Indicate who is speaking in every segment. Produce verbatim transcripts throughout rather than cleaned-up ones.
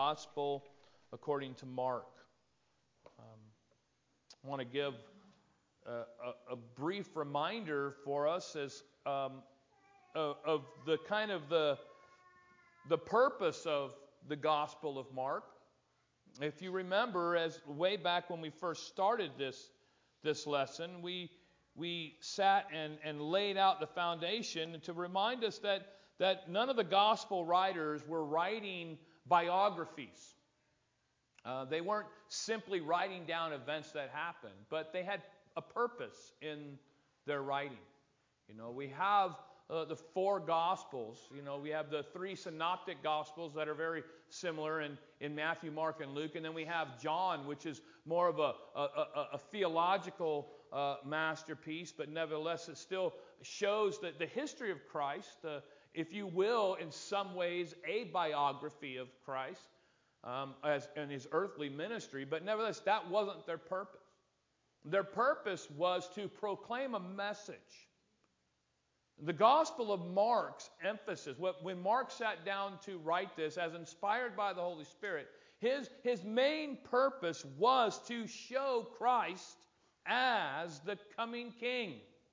Speaker 1: Gospel according to Mark. Um, I want to give a, a, a brief reminder for us as um, of, of the kind of the the purpose of the Gospel of Mark. If you remember, as way back when we first started this this lesson, we we sat and, and laid out the foundation to remind us that that none of the gospel writers were writing biographies. Uh, they weren't simply writing down events that happened, but they had a purpose in their writing. You know, we have uh, the four Gospels. You know, we have the three synoptic Gospels that are very similar in, in Matthew, Mark, and Luke. And then we have John, which is more of a, a, a, a theological uh, masterpiece, but nevertheless it still shows that the history of Christ, uh, if you will, in some ways a biography of Christ um, as in his earthly ministry. But nevertheless, that wasn't their purpose. Their purpose was to proclaim a message. The Gospel of Mark's emphasis, when Mark sat down to write this as inspired by the Holy Spirit, his, his main purpose was to show Christ as the coming King,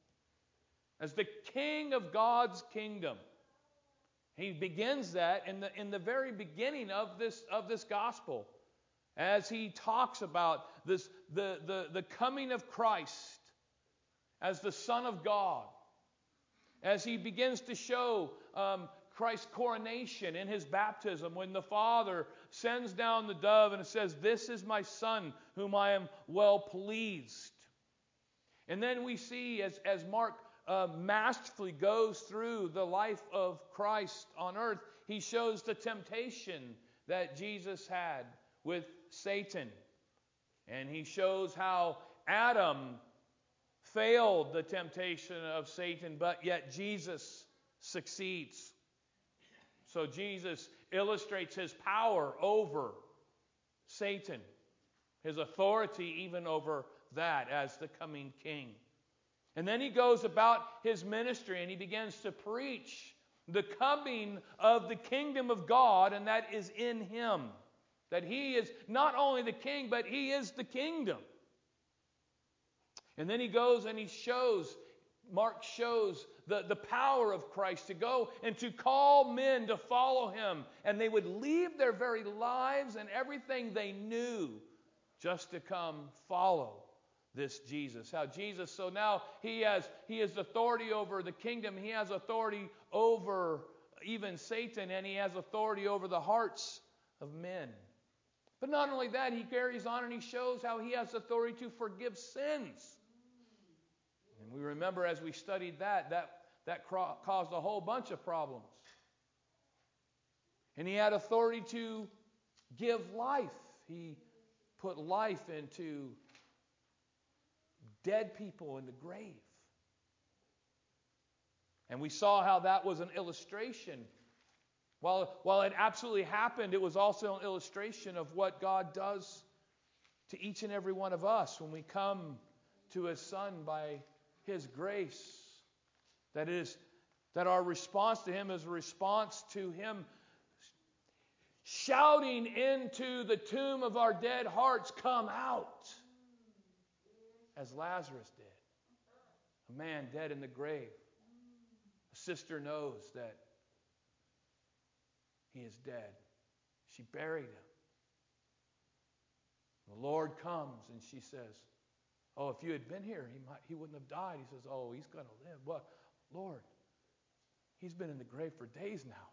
Speaker 1: as the King of God's kingdom. He begins that in the, in the very beginning of this, of this Gospel, as he talks about this, the, the, the coming of Christ as the Son of God. As he begins to show um, Christ's coronation in his baptism, when the Father sends down the dove and it says, "This is my Son, whom I am well pleased." And then we see as, as Mark uh, masterfully goes through the life of Christ on earth, he shows the temptation that Jesus had with Satan. And he shows how Adam failed the temptation of Satan, but yet Jesus succeeds. So Jesus illustrates his power over Satan, his authority even over that as the coming King. And then he goes about his ministry and he begins to preach the coming of the kingdom of God, and that is in him. That he is not only the king, but he is the kingdom. And then he goes and he shows, Mark shows the, the power of Christ to go and to call men to follow him. And they would leave their very lives and everything they knew just to come follow this Jesus. How Jesus, so now he has, he has authority over the kingdom. He has authority over even Satan, and he has authority over the hearts of men. But not only that, he carries on and he shows how he has authority to forgive sins. And we remember as we studied that, that, that caused a whole bunch of problems. And he had authority to give life. He put life into dead people in the grave. And we saw how that was an illustration. While, while it absolutely happened, it was also an illustration of what God does to each and every one of us when we come to his Son by his grace. That is, that our response to him is a response to him shouting into the tomb of our dead hearts, "Come out," as Lazarus did. A man dead in the grave. A sister knows that he is dead. She buried him. The Lord comes and she says, "Oh, if you had been here, he might, he wouldn't have died." He says, "Oh, he's going to live." Well, Lord, he's been in the grave for days now.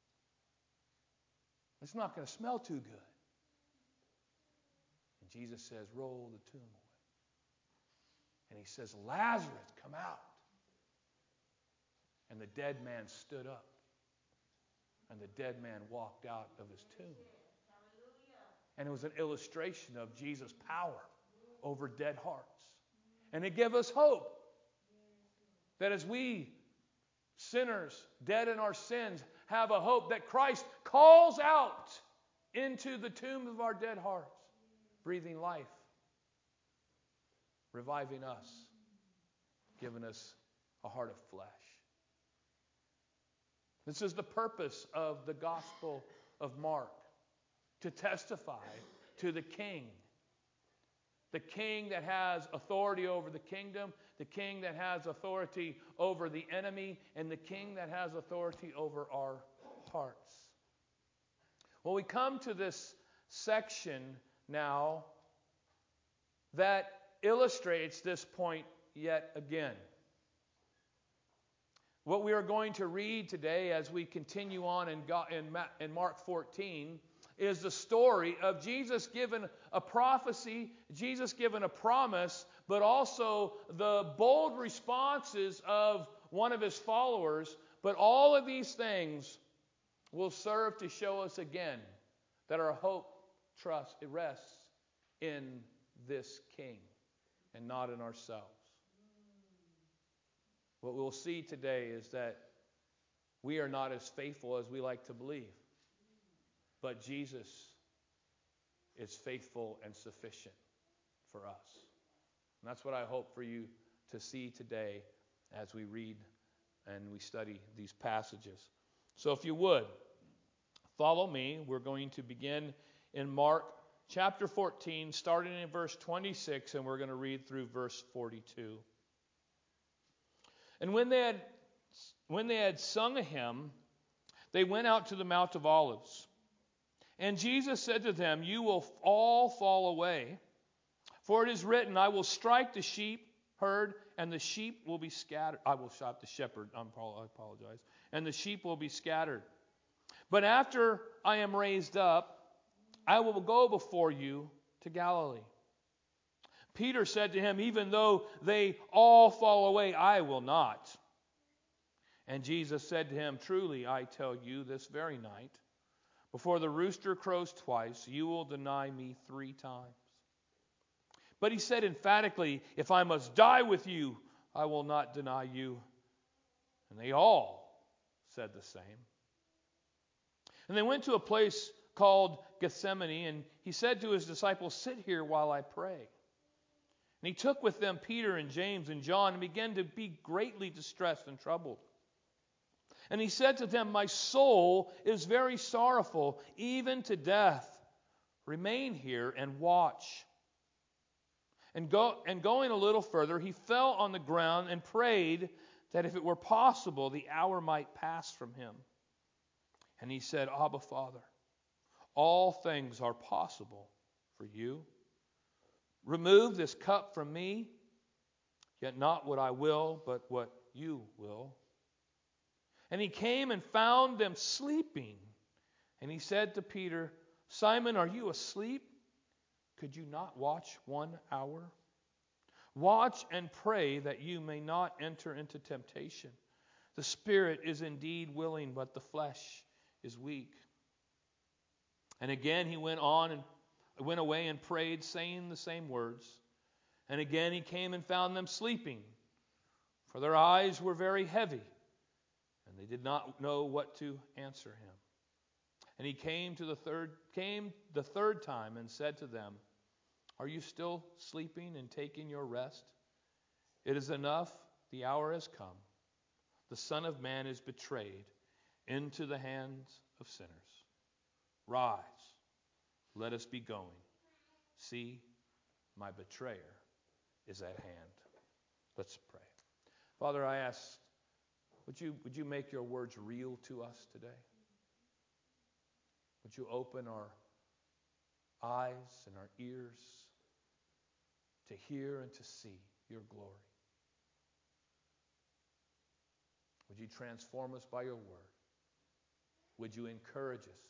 Speaker 1: It's not going to smell too good. And Jesus says, "Roll the tomb away." And he says, "Lazarus, come out." And the dead man stood up. And the dead man walked out of his tomb. And it was an illustration of Jesus' power over dead hearts. And it gave us hope that as we, sinners, dead in our sins, have a hope that Christ calls out into the tomb of our dead hearts, breathing life, reviving us, giving us a heart of flesh. This is the purpose of the Gospel of Mark. to testify to the King. The King that has authority over the kingdom, the King that has authority over the enemy, and the King that has authority over our hearts. Well, we come to this section now that illustrates this point yet again. What we are going to read today as we continue on in, God, in, Ma- in Mark fourteen is the story of Jesus given a prophecy, Jesus given a promise, but also the bold responses of one of his followers. But all of these things will serve to show us again that our hope, trust, it rests in this King and not in ourselves. What we'll see today is that we are not as faithful as we like to believe. But Jesus is faithful and sufficient for us. And that's what I hope for you to see today as we read and we study these passages. So if you would, follow me. We're going to begin in Mark chapter fourteen, starting in verse twenty-six, and we're going to read through verse forty-two. And when they had, when they had sung a hymn, they went out to the Mount of Olives. And Jesus said to them, "You will all fall away, for it is written, I will strike the sheep herd, and the sheep will be scattered." I will strike the shepherd, I apologize. "And the sheep will be scattered. But after I am raised up, I will go before you to Galilee." Peter said to him, "Even though they all fall away, I will not." And Jesus said to him, "Truly, I tell you, this very night, before the rooster crows twice, you will deny me three times." But he said emphatically, "If I must die with you, I will not deny you." And they all said the same. And they went to a place called Gethsemane, and he said to his disciples, "Sit here while I pray." And he took with them Peter and James and John and began to be greatly distressed and troubled. And he said to them, "My soul is very sorrowful, even to death. Remain here and watch." And, go, and going a little further, he fell on the ground and prayed that if it were possible, the hour might pass from him. And he said, "Abba, Father, all things are possible for you. Remove this cup from me, yet not what I will, but what you will." And he came and found them sleeping. And he said to Peter, "Simon, are you asleep? Could you not watch one hour? Watch and pray that you may not enter into temptation. The spirit is indeed willing, but the flesh is weak." And again he went on and went away and prayed, saying the same words. And again he came and found them sleeping, for their eyes were very heavy, and they did not know what to answer him. And he came to the third came the third time and said to them, "Are you still sleeping and taking your rest? It is enough, the hour has come. The Son of Man is betrayed into the hands of sinners. Rise, let us be going. See, my betrayer is at hand." Let's pray. Father, I ask, would you, would you make your words real to us today? Would you open our eyes and our ears to hear and to see your glory? Would you transform us by your word? Would you encourage us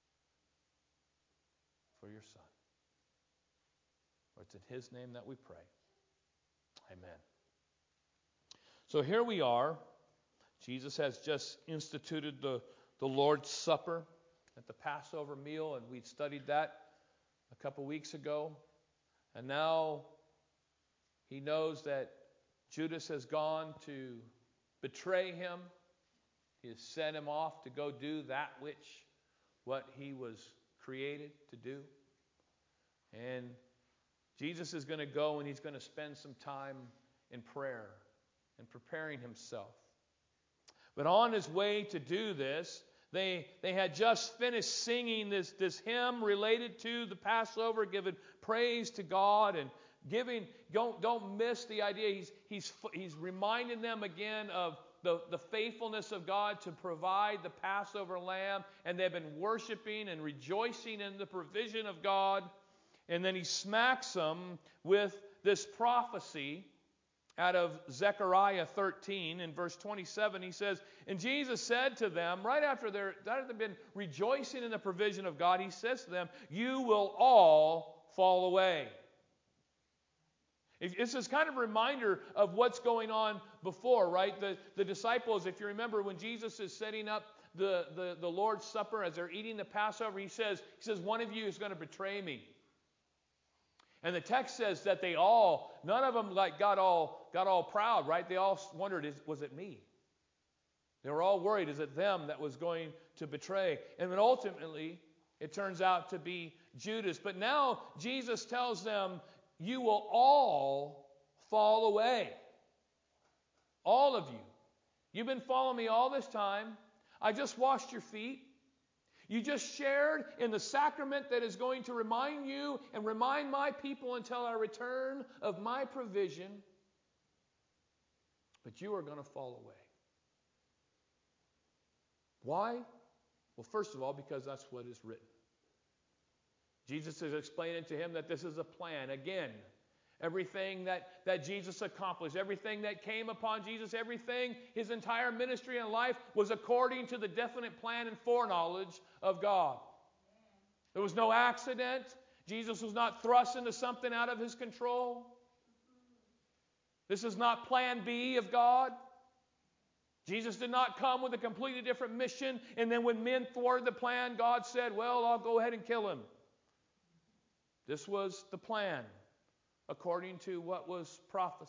Speaker 1: for your Son? For it's in his name that we pray. Amen. So here we are. Jesus has just instituted the, the Lord's Supper at the Passover meal, and we studied that a couple weeks ago. And now he knows that Judas has gone to betray him. He has sent him off to go do that which, what he was created to do. And Jesus is going to go and he's going to spend some time in prayer and preparing himself. But on his way to do this, They, they had just finished singing this, this hymn related to the Passover, giving praise to God and giving. Don't, don't miss the idea. He's, he's, he's reminding them again of the, the faithfulness of God to provide the Passover lamb. And they've been worshiping and rejoicing in the provision of God. And then he smacks them with this prophecy out of Zechariah thirteen. In verse twenty-seven, he says, and Jesus said to them, right after they're, after they've been rejoicing in the provision of God, he says to them, you will all fall away. This is kind of a reminder of what's going on before, right? The, the disciples, if you remember, when Jesus is setting up the, the, the Lord's Supper, as they're eating the Passover, he says, he says, one of you is going to betray me. And the text says that they all, none of them like got all got all proud, right? They all wondered, is, was it me? They were all worried, is it them that was going to betray? And then ultimately, it turns out to be Judas. But now Jesus tells them, you will all fall away. All of you. You've been following me all this time. I just washed your feet. You just shared in the sacrament that is going to remind you and remind my people until I return of my provision. But you are going to fall away. Why? Well, first of all, because that's what is written. Jesus is explaining to him that this is a plan. Again, everything that, that Jesus accomplished, everything that came upon Jesus, everything, his entire ministry and life was according to the definite plan and foreknowledge of God. There was no accident. Jesus was not thrust into something out of his control. This is not plan B of God. Jesus did not come with a completely different mission, and then when men thwarted the plan, God said, well, I'll go ahead and kill him. This was the plan according to what was prophesied.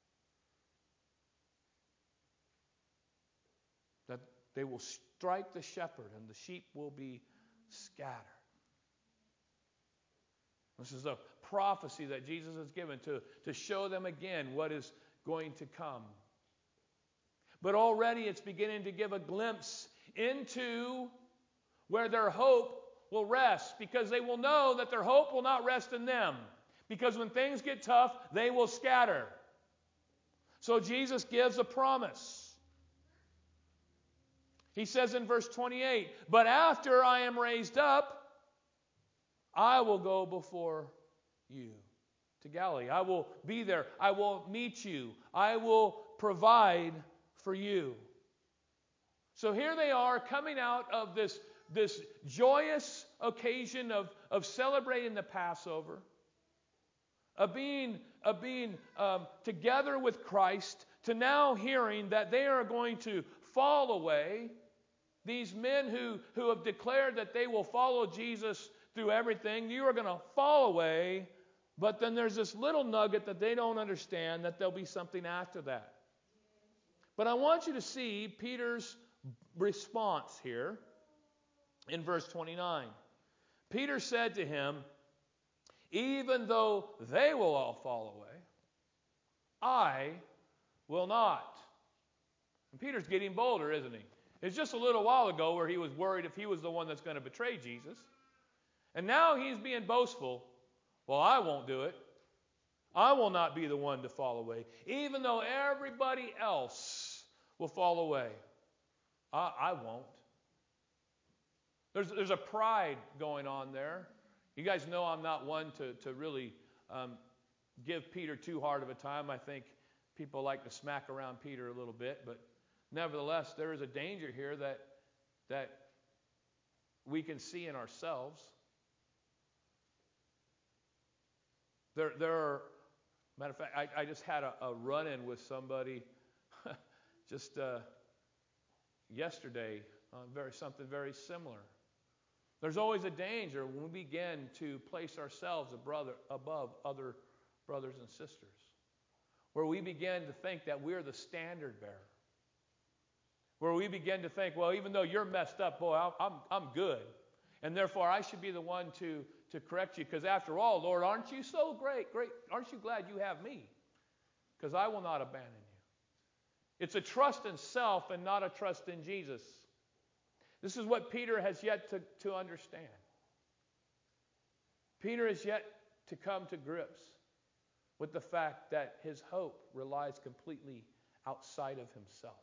Speaker 1: That they will strike the shepherd and the sheep will be scattered. This is a prophecy that Jesus has given to, to show them again what is going to come. But already it's beginning to give a glimpse into where their hope will rest, because they will know that their hope will not rest in them. Because when things get tough, they will scatter. So Jesus gives a promise. He says in verse twenty-eight, but after I am raised up, I will go before you to Galilee. I will be there. I will meet you. I will provide for you. So here they are coming out of this, this joyous occasion of, of celebrating the Passover, of being, of being um, together with Christ, to now hearing that they are going to fall away. These men who, who have declared that they will follow Jesus through everything, you are going to fall away. But then there's this little nugget that they don't understand, that there'll be something after that. But I want you to see Peter's response here in verse twenty-nine. Peter said to him, even though they will all fall away, I will not. And Peter's getting bolder, isn't he? It's just a little while ago where he was worried if he was the one that's going to betray Jesus. And now he's being boastful. Well, I won't do it. I will not be the one to fall away. Even though everybody else will fall away, I, I won't. There's, there's a pride going on there. You guys know I'm not one to, to really um, give Peter too hard of a time. I think people like to smack around Peter a little bit. But nevertheless, there is a danger here that, that we can see in ourselves. There, there are, matter of fact, I, I just had a, a run-in with somebody just uh, yesterday on very something very similar. There's always a danger when we begin to place ourselves a brother above other brothers and sisters, where we begin to think that we're the standard bearer, where we begin to think, well, even though you're messed up, boy, I'm I'm, I'm good, and therefore I should be the one to to correct you, because after all, Lord, aren't you so great? Great, aren't you glad you have me? Because I will not abandon you. It's a trust in self and not a trust in Jesus. This is what Peter has yet to, to understand. Peter has yet to come to grips with the fact that his hope relies completely outside of himself.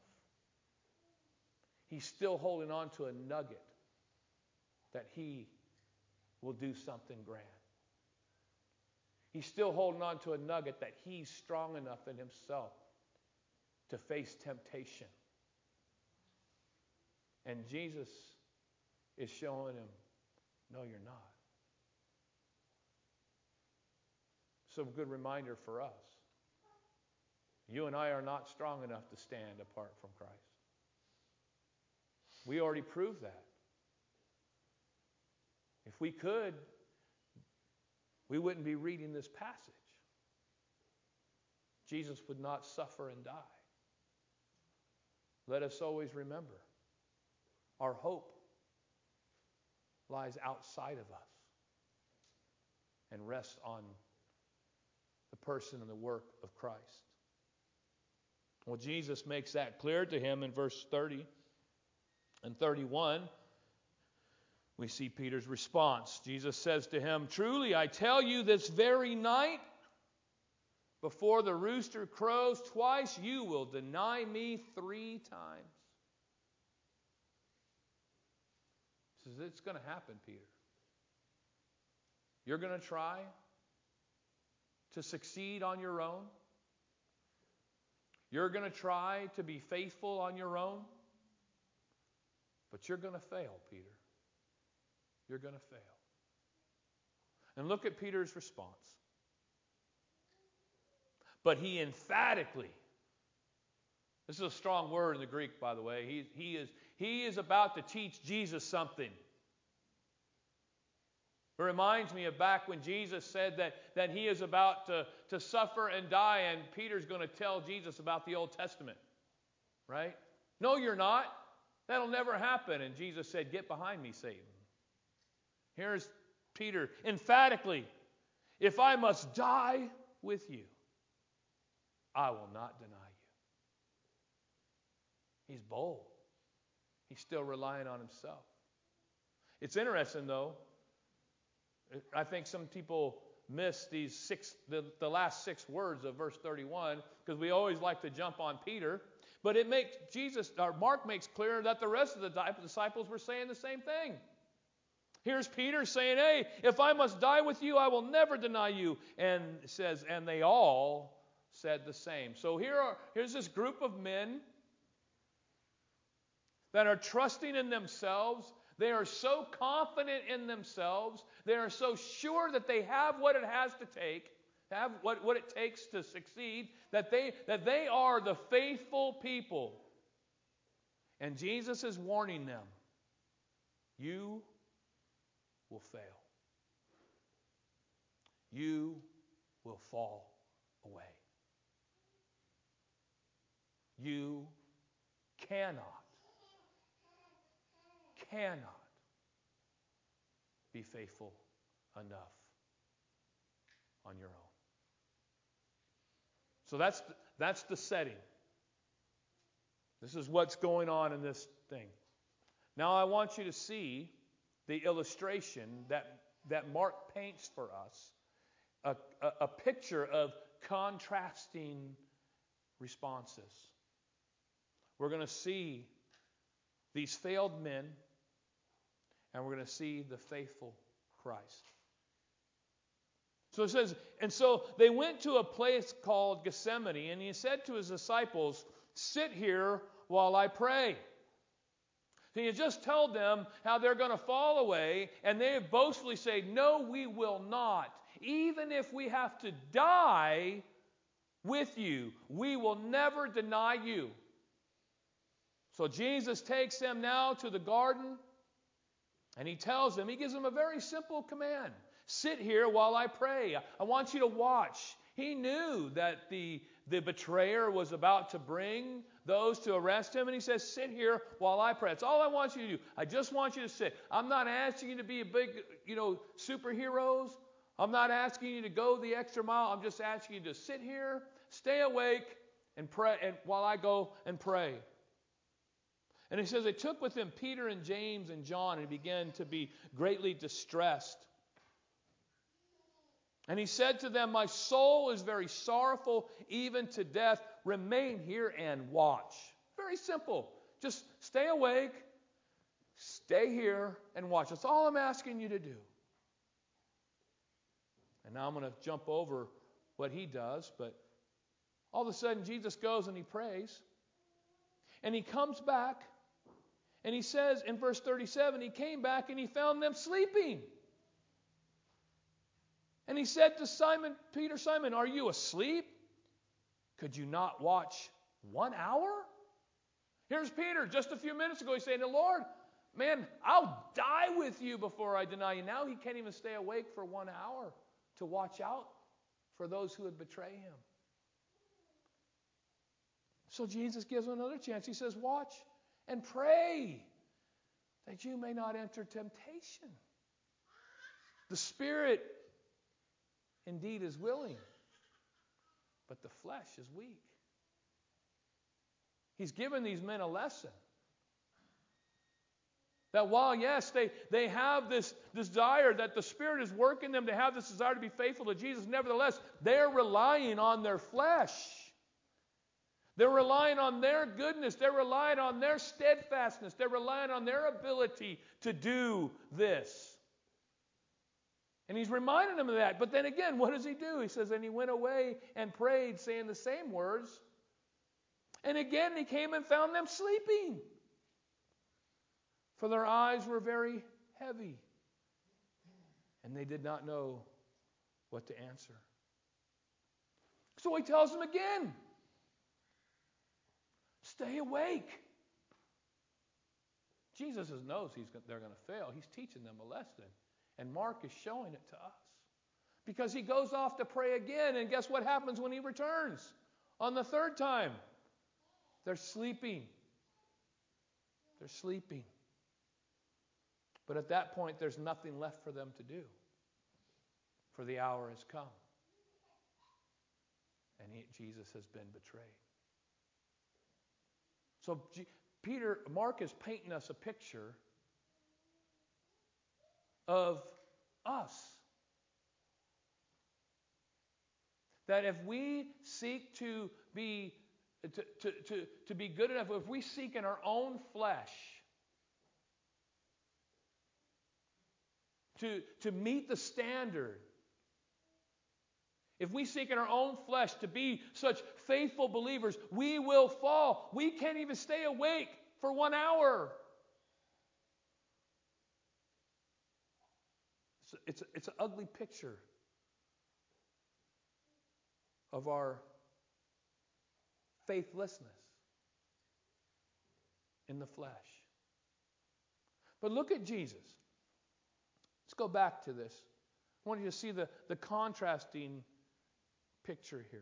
Speaker 1: He's still holding on to a nugget that he will do something grand. He's still holding on to a nugget that he's strong enough in himself to face temptation. And Jesus is showing him, no, you're not. So a good reminder for us. You and I are not strong enough to stand apart from Christ. We already proved that. If we could, we wouldn't be reading this passage. Jesus would not suffer and die. Let us always remember, our hope lies outside of us and rests on the person and the work of Christ. Well, Jesus makes that clear to him in verse thirty and thirty-one. We see Peter's response. Jesus says to him, "Truly, I tell you, this very night, before the rooster crows twice, you will deny me three times." He says, it's going to happen, Peter. You're going to try to succeed on your own. You're going to try to be faithful on your own. But you're going to fail, Peter. You're going to fail. And look at Peter's response. But he emphatically, this is a strong word in the Greek, by the way. He, he, is, he is about to teach Jesus something. It reminds me of back when Jesus said that, that he is about to, to suffer and die, and Peter's going to tell Jesus about the Old Testament. Right? No, you're not. That'll never happen. And Jesus said, "Get behind me, Satan." Here's Peter emphatically, "If I must die with you, I will not deny you." He's bold. He's still relying on himself. It's interesting, though. I think some people miss these six, the, the last six words of verse thirty-one, because we always like to jump on Peter. But it makes Jesus, or Mark makes clear that the rest of the disciples were saying the same thing. Here's Peter saying, "Hey, if I must die with you, I will never deny you." And it says, and they all said the same. So here are here's this group of men that are trusting in themselves. They are so confident in themselves. They are so sure that they have what it has to take, have what, what it takes to succeed, that they, that they are the faithful people. And Jesus is warning them, you will fail. You will fall away. You cannot, cannot be faithful enough on your own. So that's the, that's the setting. This is what's going on in this thing. Now I want you to see the illustration that, that Mark paints for us, a, a, a picture of contrasting responses. We're going to see these failed men, and we're going to see the faithful Christ. So it says, and so they went to a place called Gethsemane, and he said to his disciples, "Sit here while I pray." So he just told them how they're going to fall away, and they boastfully say, "No, we will not. Even if we have to die with you, we will never deny you." So Jesus takes them now to the garden, and he tells them, he gives them a very simple command. Sit here while I pray. I want you to watch. He knew that the, the betrayer was about to bring those to arrest him, and he says, sit here while I pray. That's all I want you to do. I just want you to sit. I'm not asking you to be a big, you know, superheroes. I'm not asking you to go the extra mile. I'm just asking you to sit here, stay awake, and pray, and while I go and pray. And he says, they took with him Peter and James and John and began to be greatly distressed. And he said to them, my soul is very sorrowful, even to death. Remain here and watch. Very simple. Just stay awake, stay here, and watch. That's all I'm asking you to do. And now I'm going to jump over what he does, but all of a sudden Jesus goes and he prays. And he comes back, and he says in verse thirty-seven, he came back and he found them sleeping. And he said to Simon, Peter, Simon, are you asleep? Could you not watch one hour? Here's Peter, just a few minutes ago, he's saying, Lord, man, I'll die with you before I deny you. Now he can't even stay awake for one hour to watch out for those who would betray him. So Jesus gives him another chance. He says, watch and pray that you may not enter temptation. The spirit indeed is willing, but the flesh is weak. He's given these men a lesson. That while, yes, they, they have this desire, that the Spirit is working them to have this desire to be faithful to Jesus, nevertheless, they're relying on their flesh. They're relying on their goodness. They're relying on their steadfastness. They're relying on their ability to do this. And he's reminding them of that. But then again, what does he do? He says, and he went away and prayed, saying the same words. And again he came and found them sleeping, for their eyes were very heavy, and they did not know what to answer. So he tells them again, stay awake. Jesus knows he's, they're going to fail. He's teaching them a lesson. And Mark is showing it to us. Because he goes off to pray again, and guess what happens when he returns? On the third time, they're sleeping. They're sleeping. But at that point, there's nothing left for them to do. For the hour has come. And he, Jesus has been betrayed. So G- Peter, Mark is painting us a picture of us. That if we seek to be to, to, to, to be good enough, if we seek in our own flesh to, to meet the standard, if we seek in our own flesh to be such faithful believers, we will fall. We can't even stay awake for one hour. It's, it's, it's an ugly picture of our faithlessness in the flesh. But look at Jesus. Let's go back to this. I want you to see the, the contrasting picture here.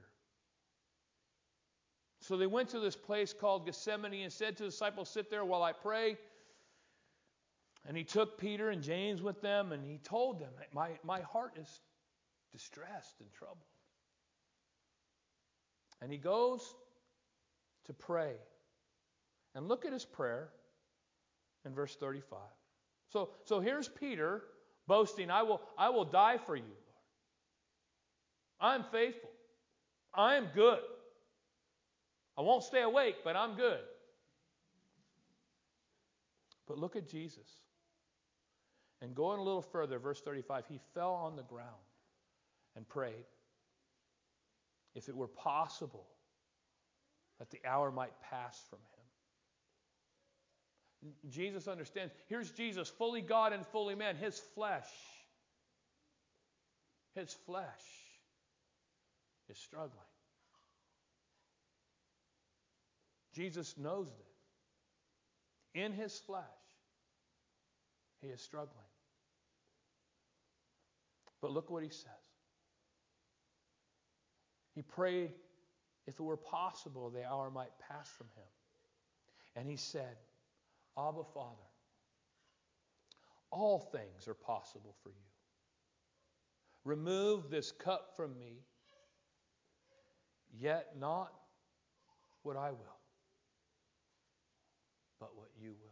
Speaker 1: So they went to this place called Gethsemane and said to the disciples, sit there while I pray. And he took Peter and James with them, and he told them, my, my heart is distressed and troubled. And he goes to pray. And look at his prayer in verse thirty-five. So, so here's Peter boasting, I will, I will die for you, Lord. I'm faithful. I'm good. I won't stay awake, but I'm good. But look at Jesus. And going a little further, verse thirty-five, he fell on the ground and prayed, if it were possible, that the hour might pass from him. Jesus understands. Here's Jesus, fully God and fully man. His flesh, his flesh is struggling. Jesus knows that. In his flesh, he is struggling. But look what he says. He prayed, if it were possible, the hour might pass from him. And he said, Abba, Father, all things are possible for you. Remove this cup from me, yet not what I will, but what you will.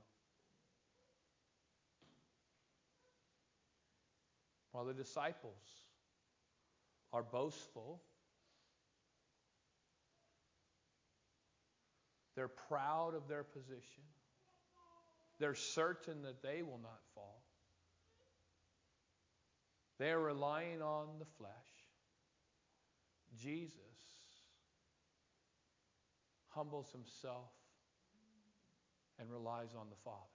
Speaker 1: While the disciples are boastful, they're proud of their position, they're certain that they will not fall. They're relying on the flesh. Jesus humbles himself and relies on the Father.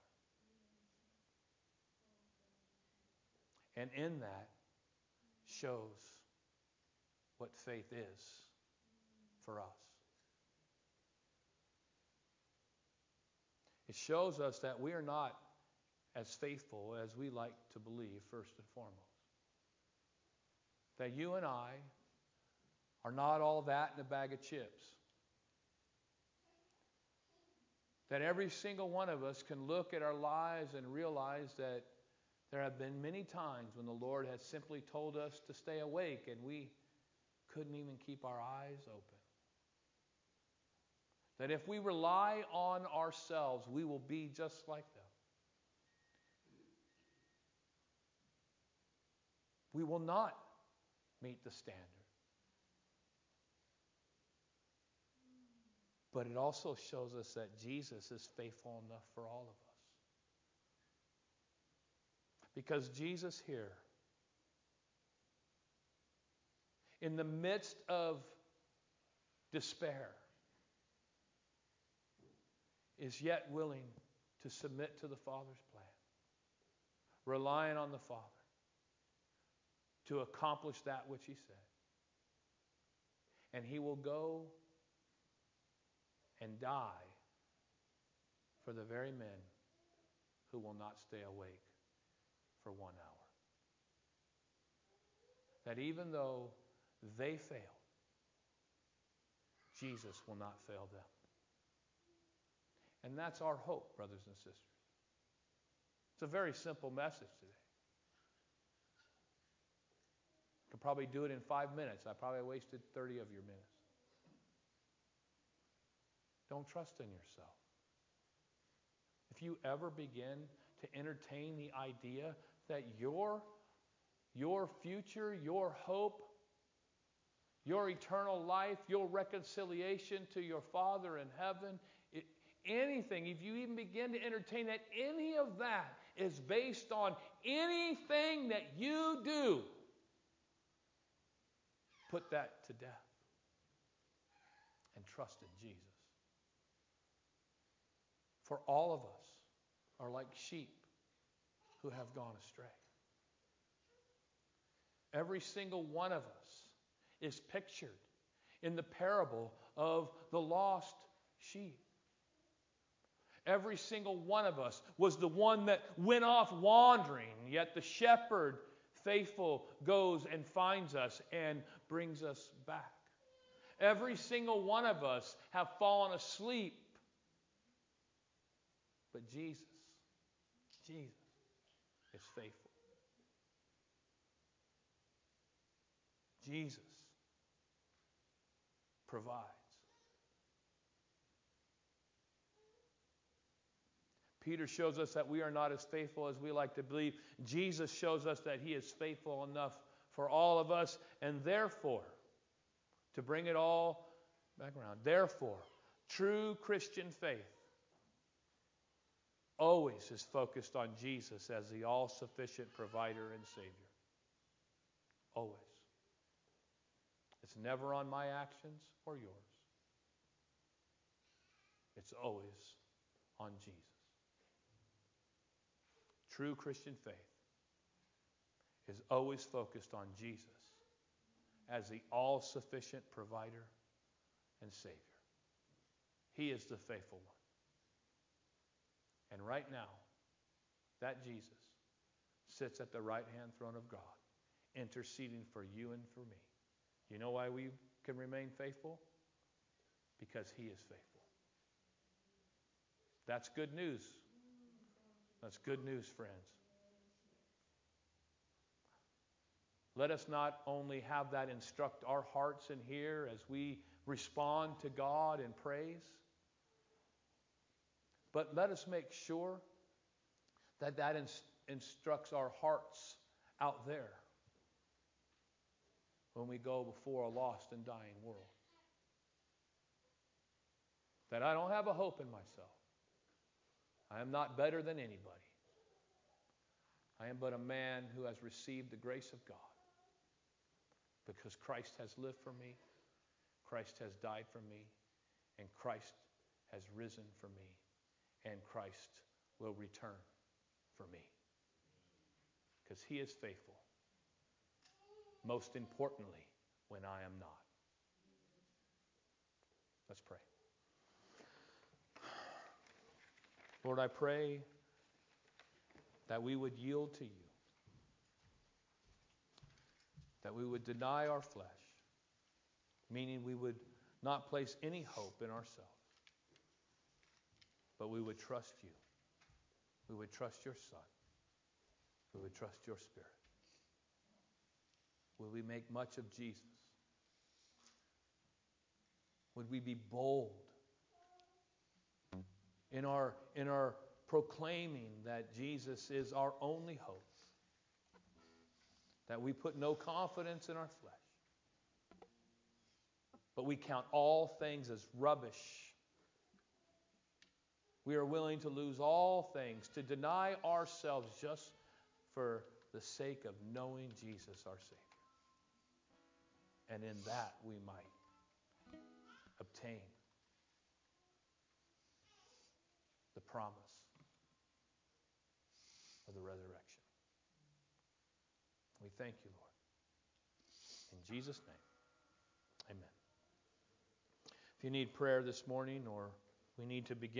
Speaker 1: And in that shows what faith is for us. It shows us that we are not as faithful as we like to believe, first and foremost. That you and I are not all that in a bag of chips. That every single one of us can look at our lives and realize that there have been many times when the Lord has simply told us to stay awake and we couldn't even keep our eyes open. That if we rely on ourselves, we will be just like them. We will not meet the standard. But it also shows us that Jesus is faithful enough for all of us. Because Jesus here, in the midst of despair, is yet willing to submit to the Father's plan, relying on the Father to accomplish that which he said. And he will go and die for the very men who will not stay awake for one hour. That even though they fail, Jesus will not fail them. And that's our hope, brothers and sisters. It's a very simple message today. I could probably do it in five minutes. I probably wasted thirty of your minutes. Don't trust in yourself. If you ever begin to entertain the idea that your, your future, your hope, your eternal life, your reconciliation to your Father in heaven, it, anything, if you even begin to entertain that, any of that is based on anything that you do, put that to death and trust in Jesus. For all of us are like sheep who have gone astray. Every single one of us is pictured in the parable of the lost sheep. Every single one of us was the one that went off wandering, yet the shepherd, faithful, goes and finds us and brings us back. Every single one of us have fallen asleep. But Jesus, Jesus is faithful. Jesus provides. Peter shows us that we are not as faithful as we like to believe. Jesus shows us that he is faithful enough for all of us. And therefore, to bring it all back around, therefore, true Christian faith always is focused on Jesus as the all-sufficient provider and Savior. Always. It's never on my actions or yours. It's always on Jesus. True Christian faith is always focused on Jesus as the all-sufficient provider and Savior. He is the faithful one. And right now, that Jesus sits at the right-hand throne of God, interceding for you and for me. You know why we can remain faithful? Because he is faithful. That's good news. That's good news, friends. Let us not only have that instruct our hearts in here as we respond to God in praise, But let us make sure that that inst- instructs our hearts out there when we go before a lost and dying world. That I don't have a hope in myself. I am not better than anybody. I am but a man who has received the grace of God because Christ has lived for me, Christ has died for me, and Christ has risen for me, and Christ will return for me because He is faithful. Most importantly, when I am not. Let's pray. Lord, I pray that we would yield to you, that we would deny our flesh, meaning we would not place any hope in ourselves, but we would trust you. We would trust your Son. We would trust your Spirit. Would we make much of Jesus? Would we be bold in our, in our proclaiming that Jesus is our only hope? That we put no confidence in our flesh, but we count all things as rubbish. We are willing to lose all things, to deny ourselves just for the sake of knowing Jesus our Savior. And in that we might obtain the promise of the resurrection. We thank you, Lord. In Jesus' name, amen. If you need prayer this morning or we need to begin